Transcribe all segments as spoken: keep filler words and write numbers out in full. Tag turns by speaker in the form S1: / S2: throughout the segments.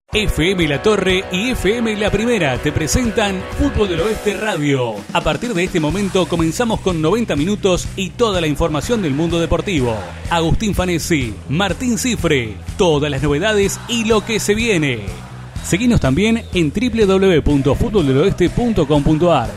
S1: F M La Torre y F M La Primera te presentan Fútbol del Oeste Radio. A partir de este momento comenzamos con noventa minutos y toda la información del mundo deportivo. Agustín Fanesi, Martín Cifre, todas las novedades y lo que se viene. Seguinos también en doble u doble u doble u punto fútbol del oeste punto com punto a r.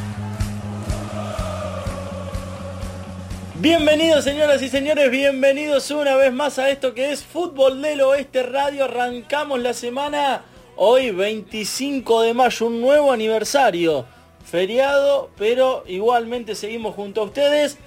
S2: Bienvenidos señoras y señores, bienvenidos una vez más a esto que es Fútbol del Oeste Radio. Arrancamos la semana hoy veinticinco de mayo, un nuevo aniversario, feriado, pero igualmente seguimos junto a ustedes.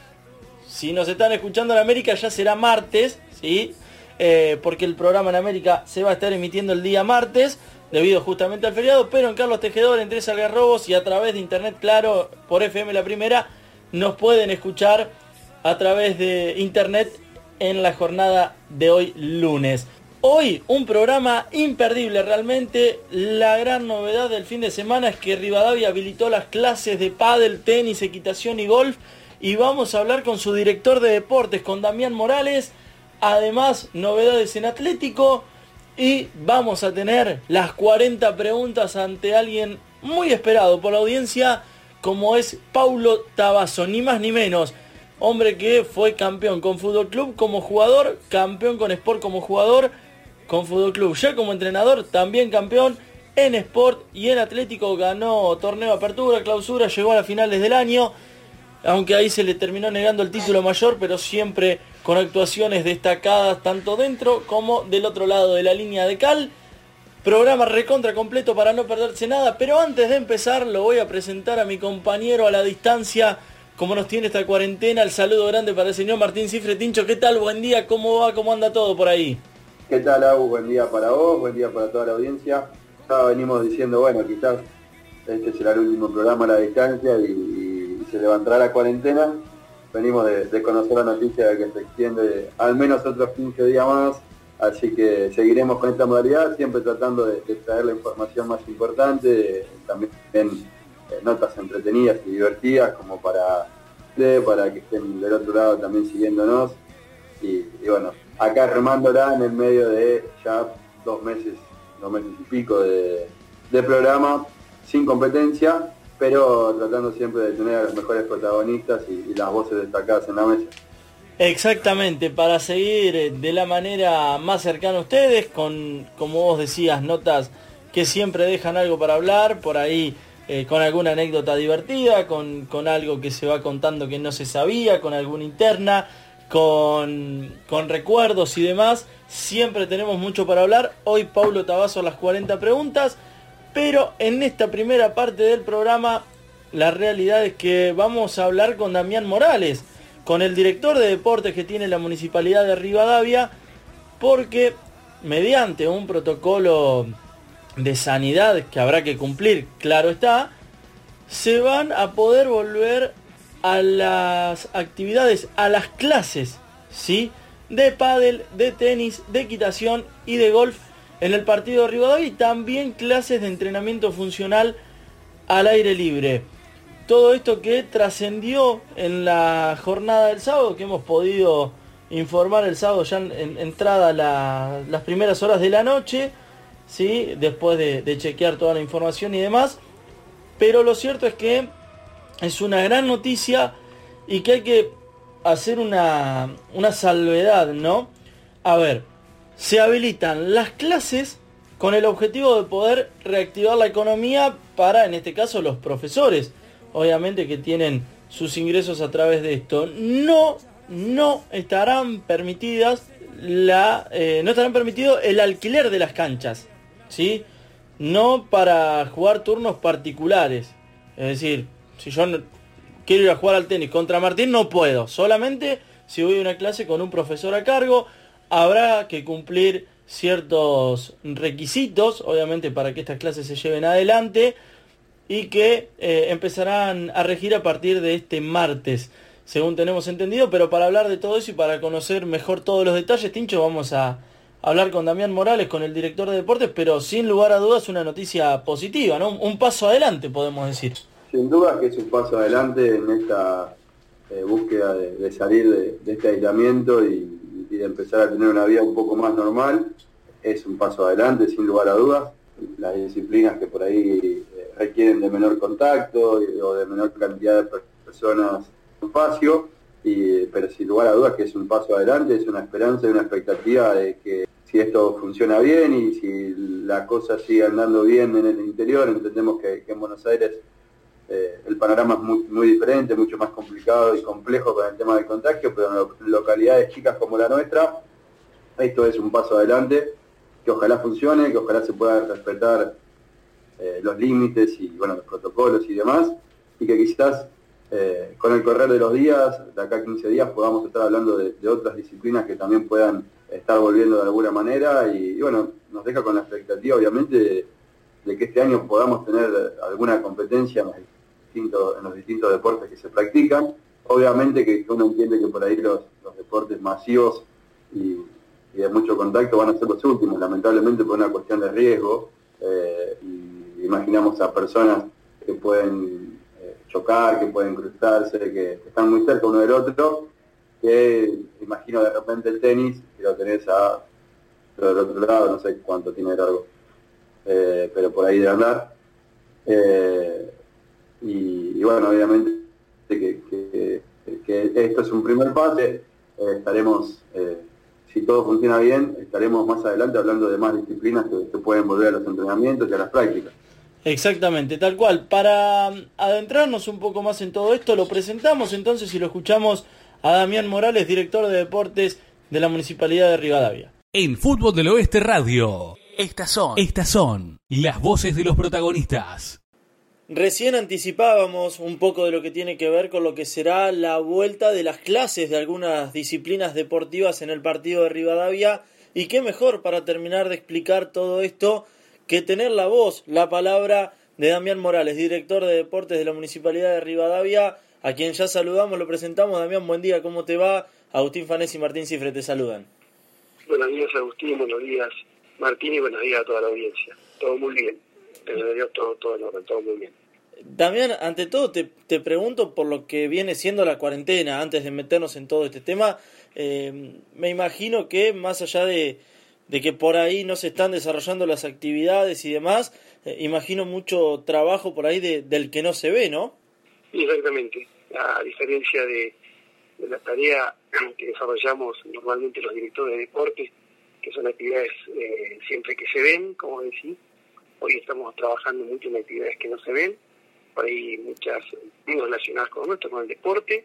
S2: Si nos están escuchando en América ya será martes, ¿sí? Eh, porque el programa en América se va a estar emitiendo el día martes, debido justamente al feriado, pero en Carlos Tejedor, en Tres Algarrobos y a través de internet, claro, por F M La Primera, nos pueden escuchar a través de internet en la jornada de hoy lunes. Hoy un programa imperdible realmente. La gran novedad del fin de semana es que Rivadavia habilitó las clases de pádel, tenis, equitación y golf, y vamos a hablar con su director de deportes, con Damián Morales. Además, novedades en Atlético, y vamos a tener las cuarenta preguntas ante alguien muy esperado por la audiencia, como es Paulo Tabazo, ni más ni menos. Hombre que fue campeón con Fútbol Club como jugador, campeón con Sport como jugador, con Fútbol Club ya como entrenador, también campeón en Sport, y en Atlético ganó torneo Apertura, Clausura, llegó a las finales del año, aunque ahí se le terminó negando el título mayor, pero siempre con actuaciones destacadas tanto dentro como del otro lado de la línea de cal. Programa recontra completo para no perderse nada, pero antes de empezar lo voy a presentar a mi compañero a la distancia. Como nos tiene esta cuarentena, el saludo grande para el señor Martín Cifre. Tincho, ¿qué tal? Buen día, ¿cómo va? ¿Cómo anda todo por ahí?
S3: ¿Qué tal, Agus? Buen día para vos, buen día para toda la audiencia. Ya venimos diciendo, bueno, quizás este será el último programa a la distancia y, y se levantará la cuarentena. Venimos de, de conocer la noticia de que se extiende al menos otros quince días más, así que seguiremos con esta modalidad, siempre tratando de, de traer la información más importante, de, también Eh, notas entretenidas y divertidas como para de, para que estén del otro lado también siguiéndonos y, y bueno, acá remándola en el medio de ya dos meses, dos meses y pico de, de programa sin competencia, pero tratando siempre de tener a los mejores protagonistas y, y las voces destacadas en la mesa.
S2: Exactamente, para seguir de la manera más cercana a ustedes, con, como vos decías, notas que siempre dejan algo para hablar, por ahí Eh, con alguna anécdota divertida, con, con algo que se va contando que no se sabía, con alguna interna, con, con recuerdos y demás. Siempre tenemos mucho para hablar. Hoy Paulo Tabazo las cuarenta preguntas, pero en esta primera parte del programa la realidad es que vamos a hablar con Damián Morales, con el director de deportes que tiene la Municipalidad de Rivadavia, porque mediante un protocolo de sanidad que habrá que cumplir, claro está, se van a poder volver a las actividades, a las clases, ¿sí?, de pádel, de tenis, de equitación y de golf en el partido de Rivadavia, y también clases de entrenamiento funcional al aire libre. Todo esto que trascendió en la jornada del sábado, que hemos podido informar el sábado ya en, en entrada la, las primeras horas de la noche, ¿sí?, después de, de chequear toda la información y demás. Pero lo cierto es que es una gran noticia y que hay que hacer una, una salvedad, ¿no? A ver, se habilitan las clases con el objetivo de poder reactivar la economía para, en este caso, los profesores, obviamente, que tienen sus ingresos a través de esto. No, no estarán permitidas la, eh, no estarán permitido el alquiler de las canchas, ¿sí? No para jugar turnos particulares. Es decir, si yo no quiero ir a jugar al tenis contra Martín, no puedo. Solamente si voy a una clase con un profesor a cargo. Habrá que cumplir ciertos requisitos, obviamente, para que estas clases se lleven adelante, y que eh, empezarán a regir a partir de este martes, según tenemos entendido. Pero para hablar de todo eso y para conocer mejor todos los detalles, Tincho, vamos a hablar con Damián Morales, con el director de deportes, pero sin lugar a dudas una noticia positiva, ¿no? Un paso adelante, podemos decir.
S3: Sin duda que es un paso adelante en esta eh, búsqueda de, de salir de, de este aislamiento y, y de empezar a tener una vida un poco más normal. es un paso adelante, sin lugar a dudas. Las disciplinas que por ahí eh, requieren de menor contacto y, o de menor cantidad de personas en espacio, y, pero sin lugar a dudas que es un paso adelante, es una esperanza y una expectativa de que si esto funciona bien y si la cosa sigue andando bien en el interior, entendemos que, que en Buenos Aires eh, el panorama es muy, muy diferente, mucho más complicado y complejo con el tema del contagio, pero en lo, localidades chicas como la nuestra, esto es un paso adelante, que ojalá funcione, que ojalá se puedan respetar eh, los límites y bueno, los protocolos y demás, y que quizás eh, con el correr de los días, de acá a quince días, podamos estar hablando de, de otras disciplinas que también puedan estar volviendo de alguna manera, y, y bueno, nos deja con la expectativa obviamente de, de que este año podamos tener alguna competencia en los distintos, en los distintos deportes que se practican. Obviamente que uno entiende que por ahí los, los deportes masivos y, y de mucho contacto van a ser los últimos, lamentablemente por una cuestión de riesgo, eh, y imaginamos a personas que pueden eh, chocar, que pueden cruzarse, que, que están muy cerca uno del otro, que imagino de repente el tenis, que lo tenés a, del otro lado, no sé cuánto tiene de largo, eh, pero por ahí de andar, eh, y, y bueno, obviamente que, que, que esto es un primer pase, eh, estaremos, eh, si todo funciona bien, estaremos más adelante hablando de más disciplinas que, que pueden volver a los entrenamientos y a las prácticas.
S2: Exactamente, tal cual. Para adentrarnos un poco más en todo esto, lo presentamos entonces y lo escuchamos a Damián Morales, director de deportes de la Municipalidad de Rivadavia.
S1: En Fútbol del Oeste Radio, estas son, estas son las voces de los protagonistas.
S2: Recién anticipábamos un poco de lo que tiene que ver con lo que será la vuelta de las clases de algunas disciplinas deportivas en el partido de Rivadavia, y qué mejor para terminar de explicar todo esto que tener la voz, la palabra de Damián Morales, director de deportes de la Municipalidad de Rivadavia, a quien ya saludamos, lo presentamos. Damián, buen día, ¿cómo te va? Agustín Fanés y Martín Cifre te saludan.
S4: Buenos días, Agustín, buenos días, Martín, y buenos días a toda la audiencia. Todo muy bien, desde Dios todo, todo en orden, todo muy bien.
S2: Damián, ante todo te, te pregunto por lo que viene siendo la cuarentena, antes de meternos en todo este tema. Eh, me imagino que más allá de, de que por ahí no se están desarrollando las actividades y demás, eh, imagino mucho trabajo por ahí de, del que no se ve, ¿no?
S4: Exactamente, a diferencia de, de la tarea que desarrollamos normalmente los directores de deportes, que son actividades eh, siempre que se ven, como decís, hoy estamos trabajando mucho en actividades que no se ven, por ahí muchas relacionadas con nuestro, con el deporte,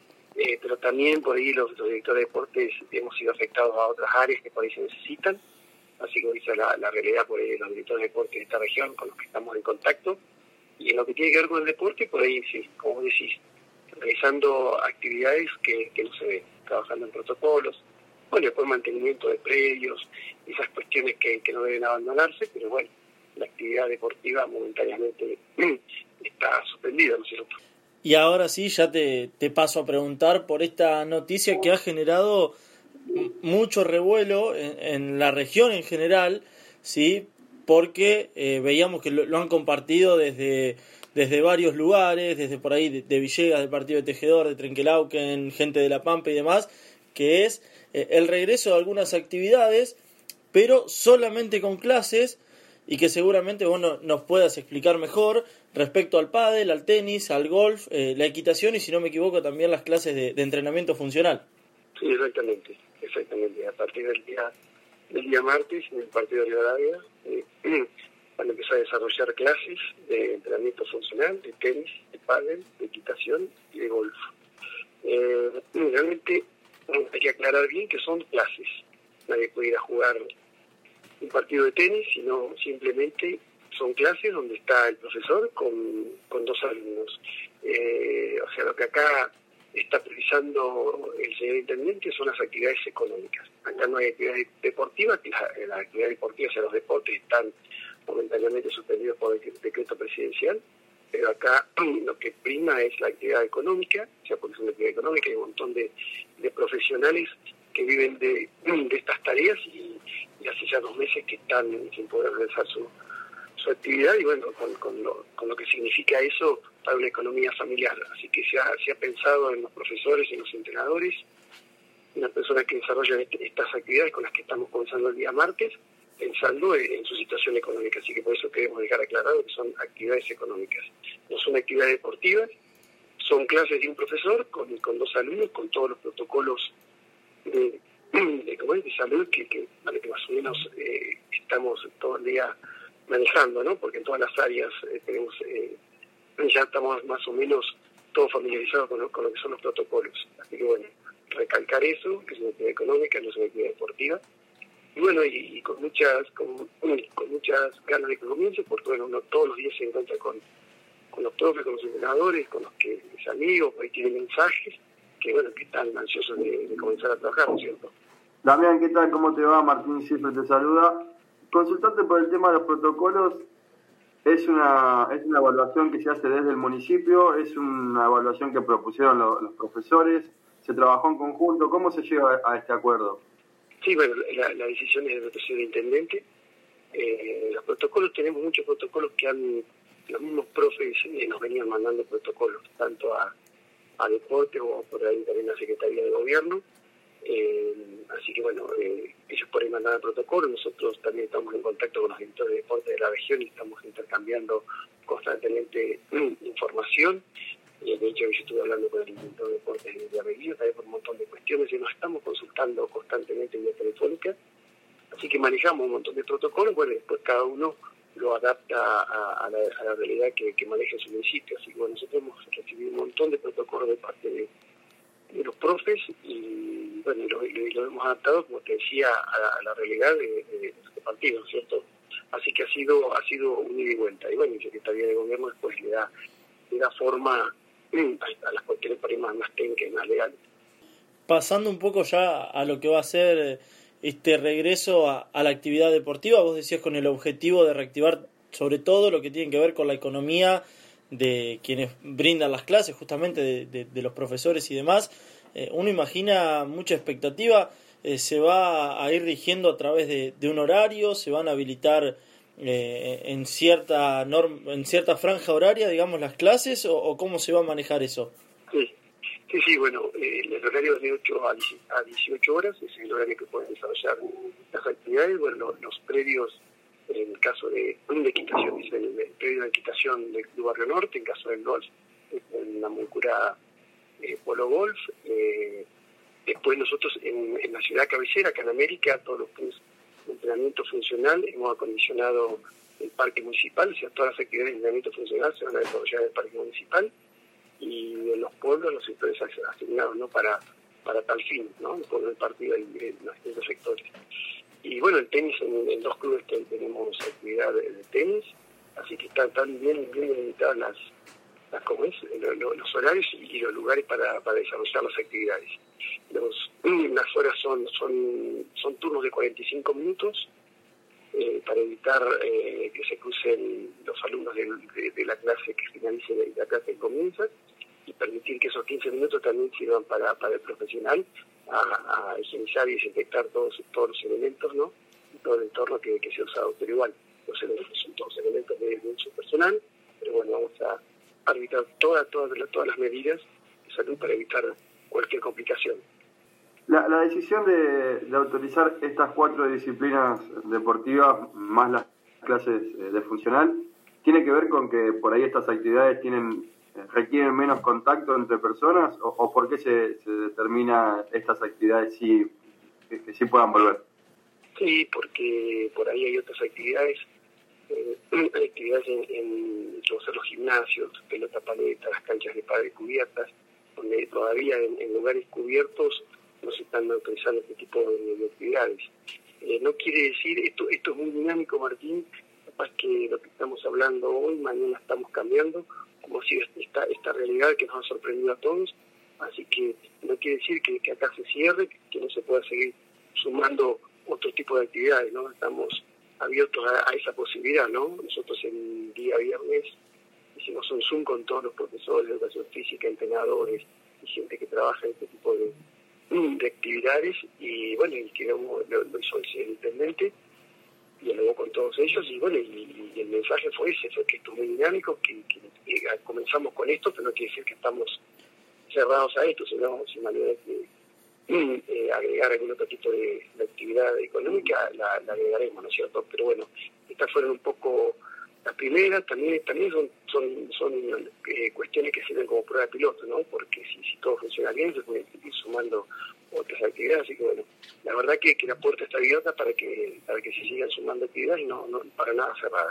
S4: eh, pero también por ahí los, los directores de deportes hemos sido afectados a otras áreas que por ahí se necesitan, así que esa es la, la realidad por ahí de los directores de deportes de esta región con los que estamos en contacto. Y en lo que tiene que ver con el deporte, por ahí sí, como decís, realizando actividades que, que no se ven, trabajando en protocolos, bueno, después mantenimiento de predios, esas cuestiones que, que no deben abandonarse, pero bueno, la actividad deportiva momentáneamente está suspendida, ¿no es cierto?
S2: Y ahora sí, ya te, te paso a preguntar por esta noticia que ha generado mucho revuelo en, en la región en general, ¿sí? Porque eh, veíamos que lo, lo han compartido desde, desde varios lugares, desde por ahí de, de Villegas, del partido de Tejedor, de Trenquelauquen, gente de La Pampa y demás, que es eh, el regreso de algunas actividades, pero solamente con clases, y que seguramente vos no, nos puedas explicar mejor respecto al pádel, al tenis, al golf, eh, la equitación y, si no me equivoco, también las clases de, de entrenamiento funcional.
S4: Sí, exactamente, exactamente. A partir del día del día martes, en el partido de Rivadavia, eh, van a empezar a desarrollar clases de entrenamiento funcional, de tenis, de pádel, de equitación y de golf. Eh, realmente hay que aclarar bien que son clases. Nadie puede ir a jugar un partido de tenis, sino simplemente son clases donde está el profesor con, con dos alumnos. Eh, o sea, lo que acá está precisando el señor intendente son las actividades económicas. Acá no hay actividades deportivas, que las, las actividades deportivas, o sea, los deportes están momentáneamente suspendidos por el decreto presidencial, pero acá lo que prima es la actividad económica, o sea, porque es una actividad económica, hay un montón de, de profesionales que viven de, de estas tareas y, y hace ya dos meses que están sin poder realizar su, su actividad, y bueno, con, con, lo, con lo que significa eso para una economía familiar. Así que se ha, se ha pensado en los profesores, en los entrenadores, en las personas que desarrollan este, estas actividades con las que estamos comenzando el día martes, pensando en su situación económica. Así que por eso queremos dejar aclarado que son actividades económicas, no son actividades deportivas, son clases de un profesor con, con dos alumnos, con todos los protocolos de, de, ¿cómo es? de salud que, que, vale, que más o menos eh, estamos todo el día manejando, ¿no? Porque en todas las áreas eh, tenemos eh, ya estamos más o menos todos familiarizados con lo, con lo que son los protocolos. Así que bueno, recalcar eso, que es una actividad económica, no es una actividad deportiva. Y bueno, y, y con muchas con, con muchas ganas de que comience, porque bueno, uno todos los días se encuentra con, con los profes, con los entrenadores, con los que mis amigos, ahí tienen mensajes, que bueno, que están ansiosos de, de comenzar a trabajar, ¿no es cierto?
S3: Damián, ¿qué tal? ¿Cómo te va? Martín Cifre te saluda. Consultarte por el tema de los protocolos. Es una es una evaluación que se hace desde el municipio, es una evaluación que propusieron los, los profesores, se trabajó en conjunto. ¿Cómo se llega a, a este acuerdo?
S4: Sí, bueno, la, la decisión es del presidente intendente. Eh, los protocolos, tenemos muchos protocolos que han, los mismos profes eh, nos venían mandando protocolos, tanto a, a deporte o por ahí también a la Secretaría de Gobierno. Eh, así que bueno, eh, ellos por ahí mandan protocolos, nosotros también estamos en contacto con los directores de deporte de la región y estamos intercambiando constantemente información. Eh, de hecho, yo estuve hablando con el director de deportes de Aveguillo también por un montón de cuestiones y nos estamos consultando constantemente vía telefónica. Así que manejamos un montón de protocolos, bueno, después cada uno lo adapta a, a, la, a la realidad que, que maneja en su municipio. Así que bueno, nosotros hemos recibido un montón de protocolos de parte de, de los profes y bueno, y lo, y lo hemos adaptado, como te decía, a, a la realidad de, de, de este partido, ¿cierto? Así que ha sido ha sido un ida y vuelta. Y bueno, la Secretaría de Gobierno después le da, le da forma a, a las cuestiones por ahí más, más técnicas y más legales.
S2: Pasando un poco ya a lo que va a ser este regreso a, a la actividad deportiva, vos decías con el objetivo de reactivar sobre todo lo que tiene que ver con la economía de quienes brindan las clases, justamente de, de, de los profesores y demás. Eh, uno imagina mucha expectativa, eh, se va a ir rigiendo a través de, de un horario, se van a habilitar eh, en cierta norma, en cierta franja horaria, digamos, las clases, o, o cómo se va a manejar eso.
S4: Sí, sí, sí bueno, eh, el horario es de ocho a dieciocho horas, es el horario que pueden desarrollar las actividades. Bueno, los, los predios, en el caso de, de equitación, es el, el predio de equitación del Club Barrio Norte, en caso del golf, en la Moncura eh, Polo Golf. Eh, después nosotros en, en la ciudad cabecera, acá en América, todos los que es entrenamiento funcional, hemos acondicionado el parque municipal, o sea, todas las actividades de entrenamiento funcional se van a desarrollar en el parque municipal, y en los pueblos los sectores asignados, ¿no?, para para tal fin, ¿no?, el pueblo del partido y en los distintos sectores. Y bueno, el tenis, en, en dos clubes que tenemos actividad de, de tenis, así que están, están bien, bien limitadas las, las, ¿cómo es? Los, los horarios y los lugares para, para desarrollar las actividades. Los, las horas son, son, son turnos de cuarenta y cinco minutos, eh, para evitar eh, que se crucen los alumnos de, de, de la clase que finalice de la clase que comienza, y permitir que esos quince minutos también sirvan para, para el profesional a, a higienizar y desinfectar todos, todos los elementos, ¿no?, y todo el entorno que, que se ha usado. Pero igual, los elementos son todos elementos de, de uso personal, pero bueno, vamos a arbitrar todas, todas, todas las medidas de salud para evitar cualquier complicación.
S3: La, la decisión de, de autorizar estas cuatro disciplinas deportivas más las clases de funcional tiene que ver con que por ahí estas actividades tienen requieren menos contacto entre personas, o, o por qué se, se determina estas actividades sí, que, que sí puedan volver.
S4: Sí, porque por ahí hay otras actividades, eh, hay actividades en, en los, los gimnasios, pelota paleta, las canchas de pádel cubiertas, donde todavía en, en lugares cubiertos no se están autorizando este tipo de, de actividades. Eh, no quiere decir, esto esto es muy dinámico, Martín, capaz que lo que estamos hablando hoy, mañana estamos cambiando, como si esta, esta realidad que nos ha sorprendido a todos. Así que no quiere decir que, que acá se cierre, que no se pueda seguir sumando otro tipo de actividades, ¿no? Estamos abiertos a, a esa posibilidad, ¿no? Nosotros el día viernes hicimos un Zoom con todos los profesores de educación física, entrenadores y gente que trabaja en este tipo de, de actividades, y bueno, y que lo, lo hizo el intendente, dialogó con todos ellos, y bueno, y, y el mensaje fue ese, fue que esto es muy dinámico, que, que, que comenzamos con esto, pero no quiere decir que estamos cerrados a esto, sino sin manera que, eh, agregar algún otro tipo de, de actividad económica, la, la agregaremos, ¿no es cierto? Pero bueno, estas fueron un poco las primeras, también también son son, son eh, cuestiones que sirven como prueba de piloto, ¿no? Porque si, si todo funciona bien, se pueden ir sumando otras actividades, así que bueno, la verdad que, que la puerta está abierta para que para que se sigan sumando actividades y no, no para nada cerrada.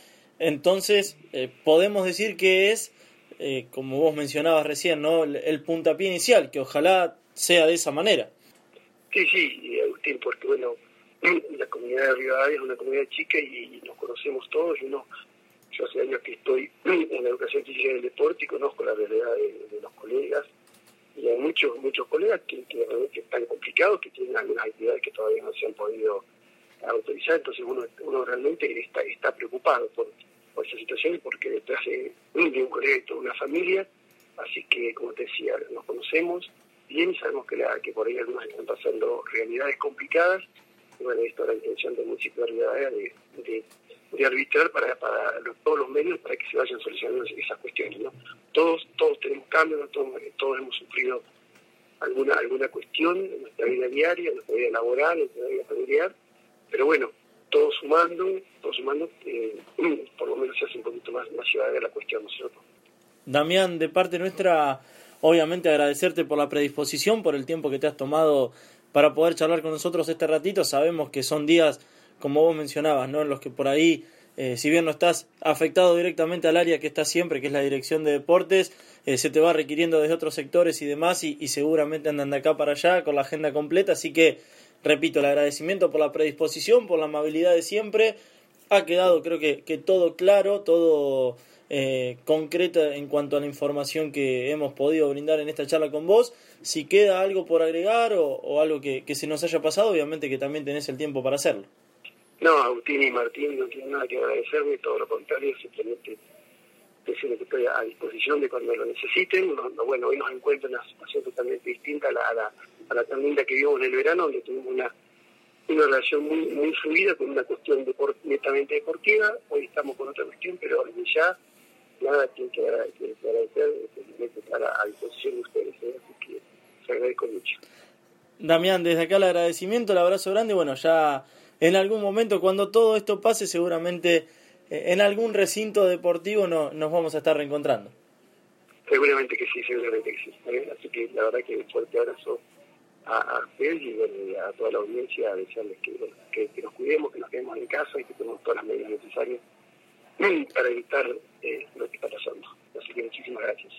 S2: Entonces, eh, podemos decir que es, eh, como vos mencionabas recién, ¿no? El, el puntapié inicial, que ojalá sea de esa manera.
S4: Sí, sí, Agustín, porque bueno, la comunidad de Rivadavia es una comunidad chica y, y nos conocemos todos, y uno, yo hace años que estoy en la educación física y el deporte y conozco la realidad de, de los colegas, y hay muchos muchos colegas que, que realmente están complicados, que tienen algunas actividades que todavía no se han podido autorizar, entonces uno, uno realmente está, está preocupado por, por esa situación, porque detrás de, de un colega y toda una familia, así que, como te decía, nos conocemos bien y sabemos que, la, que por ahí algunos están pasando realidades complicadas, y bueno, esto es la intención del municipio de Rivadavia de, de, de arbitrar para, para los, todos los medios para que se vayan solucionando esas cuestiones, ¿no? Todos todos tenemos cambios, todos, todos hemos sufrido alguna alguna cuestión en nuestra vida diaria, en nuestra vida laboral, en nuestra vida familiar, pero bueno, todos sumando, todos sumando, eh, por lo menos se hace un poquito más, más llevadera la cuestión, ¿no es cierto?
S2: Damián, de parte nuestra, obviamente agradecerte por la predisposición, por el tiempo que te has tomado para poder charlar con nosotros este ratito. Sabemos que son días, como vos mencionabas, ¿no? En los que por ahí, eh, si bien no estás afectado directamente al área que estás siempre, que es la dirección de deportes, eh, se te va requiriendo desde otros sectores y demás, y, y seguramente andan de acá para allá con la agenda completa, así que, repito, el agradecimiento por la predisposición, por la amabilidad de siempre. Ha quedado, creo que, que todo claro, todo eh, concreto en cuanto a la información que hemos podido brindar en esta charla con vos. Si queda algo por agregar o, o algo que, que se nos haya pasado, obviamente que también tenés el tiempo para hacerlo.
S4: No, Agustín y Martín no tienen nada que agradecerme, todo lo contrario, simplemente decirles que estoy a disposición de cuando lo necesiten. No, no, bueno, hoy nos encuentro en una situación totalmente distinta a la, a la, a la tan linda que vivimos en el verano, donde tuvimos una, una relación muy muy fluida con una cuestión deport, netamente deportiva. Hoy estamos con otra cuestión, pero desde ya nada tiene que agradecer, simplemente estar a, a disposición de ustedes, ¿eh? Así que se agradezco mucho.
S2: Damián, desde acá el agradecimiento, el abrazo grande. Bueno, ya en algún momento, cuando todo esto pase, seguramente eh, en algún recinto deportivo no, nos vamos a estar reencontrando.
S4: Seguramente que sí, seguramente que sí. ¿eh? Así que la verdad que un fuerte abrazo a, a ustedes y bueno, a toda la audiencia, desearles que, bueno, que, que nos cuidemos, que nos quedemos en casa y que tomemos todas las medidas necesarias para evitar eh, lo que está pasando. Así que muchísimas gracias.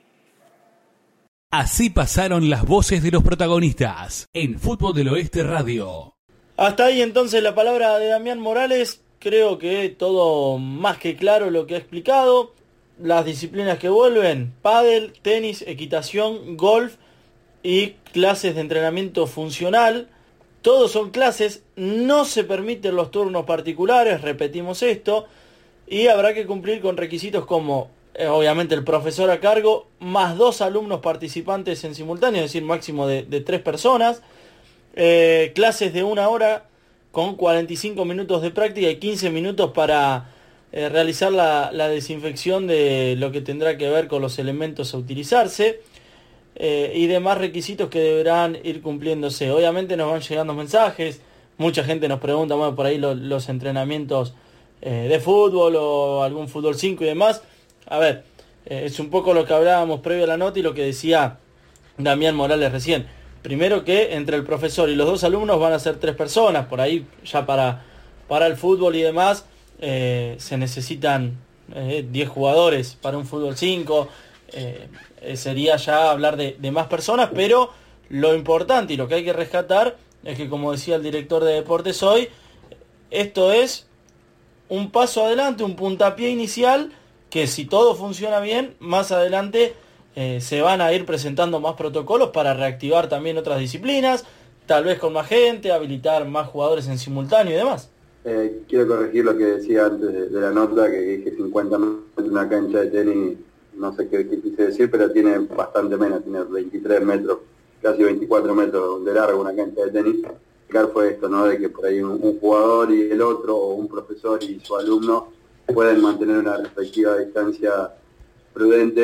S1: Así pasaron las voces de los protagonistas en Fútbol del Oeste Radio.
S2: Hasta ahí entonces la palabra de Damián Morales. Creo que todo más que claro lo que ha explicado. Las disciplinas que vuelven: pádel, tenis, equitación, golf y clases de entrenamiento funcional. Todos son clases, no se permiten los turnos particulares, repetimos esto, y habrá que cumplir con requisitos como, eh, obviamente, el profesor a cargo, más dos alumnos participantes en simultáneo, es decir, máximo de, de tres personas, eh, clases de una hora con cuarenta y cinco minutos de práctica y quince minutos para eh, realizar la, la desinfección de lo que tendrá que ver con los elementos a utilizarse. Eh, y demás requisitos que deberán ir cumpliéndose. Obviamente nos van llegando mensajes, mucha gente nos pregunta, bueno, por ahí lo, los entrenamientos eh, de fútbol o algún fútbol cinco y demás. A ver, eh, es un poco lo que hablábamos previo a la nota y lo que decía Damián Morales recién. Primero, que entre el profesor y los dos alumnos van a ser tres personas, por ahí ya para, para el fútbol y demás eh, se necesitan eh, diez jugadores para un fútbol cinco. Eh, sería ya hablar de, de más personas, pero lo importante y lo que hay que rescatar es que, como decía el director de deportes hoy, esto es un paso adelante, un puntapié inicial, que si todo funciona bien, más adelante eh, se van a ir presentando más protocolos para reactivar también otras disciplinas, tal vez con más gente, habilitar más jugadores en simultáneo y demás.
S3: Eh, quiero corregir lo que decía antes de, de la nota, que dije cincuenta metros en una cancha de tenis. No sé qué, qué quise decir, pero tiene bastante menos, tiene veintitrés metros, casi veinticuatro metros de largo una cancha de tenis. Claro, fue esto, ¿no? De que por ahí un, un jugador y el otro, o un profesor y su alumno, pueden mantener una respectiva distancia prudente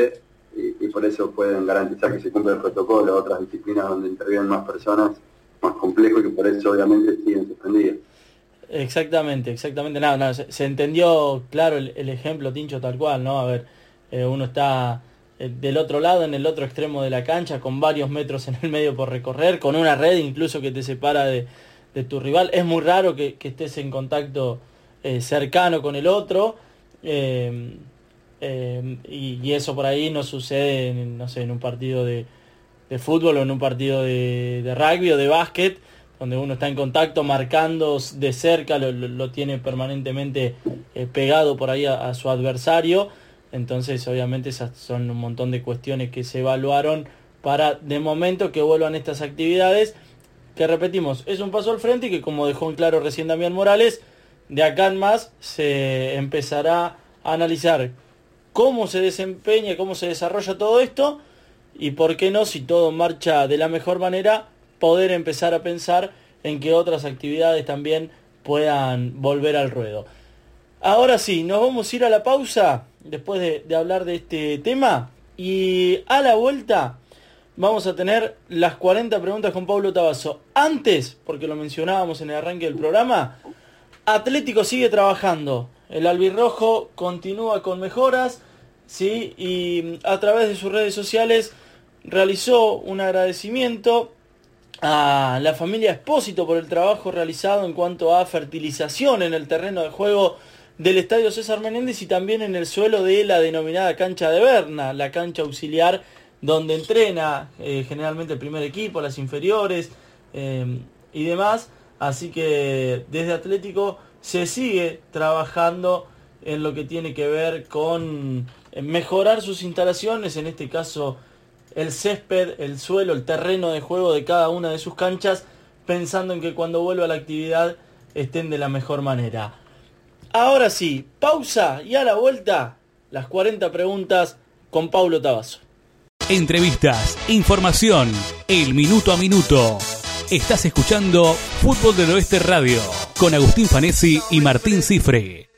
S3: y, y por eso pueden garantizar que se cumple el protocolo. Otras disciplinas donde intervienen más personas, más complejo, y que por eso obviamente siguen suspendidas.
S2: Exactamente, exactamente. No, no, se, se entendió claro el, el ejemplo, Tincho, tal cual, ¿no? A ver, eh, uno está eh, del otro lado, en el otro extremo de la cancha, con varios metros en el medio por recorrer, con una red incluso que te separa de, de tu rival. Es muy raro que, que estés en contacto eh, cercano con el otro, eh, eh, y, y eso por ahí no sucede en, no sé, en un partido de, de fútbol o en un partido de, de rugby o de básquet, donde uno está en contacto, marcando de cerca, lo, lo, lo tiene permanentemente eh, pegado por ahí a, a su adversario. Entonces, obviamente, esas son un montón de cuestiones que se evaluaron para, de momento, que vuelvan estas actividades, que repetimos, es un paso al frente y que, como dejó en claro recién Damián Morales, de acá en más se empezará a analizar cómo se desempeña, cómo se desarrolla todo esto, y por qué no, si todo marcha de la mejor manera, poder empezar a pensar en que otras actividades también puedan volver al ruedo. Ahora sí, nos vamos a ir a la pausa después de, de hablar de este tema, y a la vuelta vamos a tener las cuarenta preguntas con Paulo Tabasso. Antes, porque lo mencionábamos en el arranque del programa, Atlético sigue trabajando, el albirrojo continúa con mejoras, ¿sí? Y a través de sus redes sociales realizó un agradecimiento a la familia Espósito por el trabajo realizado en cuanto a fertilización en el terreno de juego del Estadio César Menéndez y también en el suelo de la denominada cancha de Berna, la cancha auxiliar donde entrena eh, generalmente el primer equipo, las inferiores eh, y demás. Así que desde Atlético se sigue trabajando en lo que tiene que ver con mejorar sus instalaciones, en este caso el césped, el suelo, el terreno de juego de cada una de sus canchas, pensando en que cuando vuelva a la actividad estén de la mejor manera. Ahora sí, pausa, y a la vuelta, las cuarenta preguntas con Paulo Tabasso.
S1: Entrevistas, información, el minuto a minuto. Estás escuchando Fútbol del Oeste Radio con Agustín Fanesi y Martín Cifre.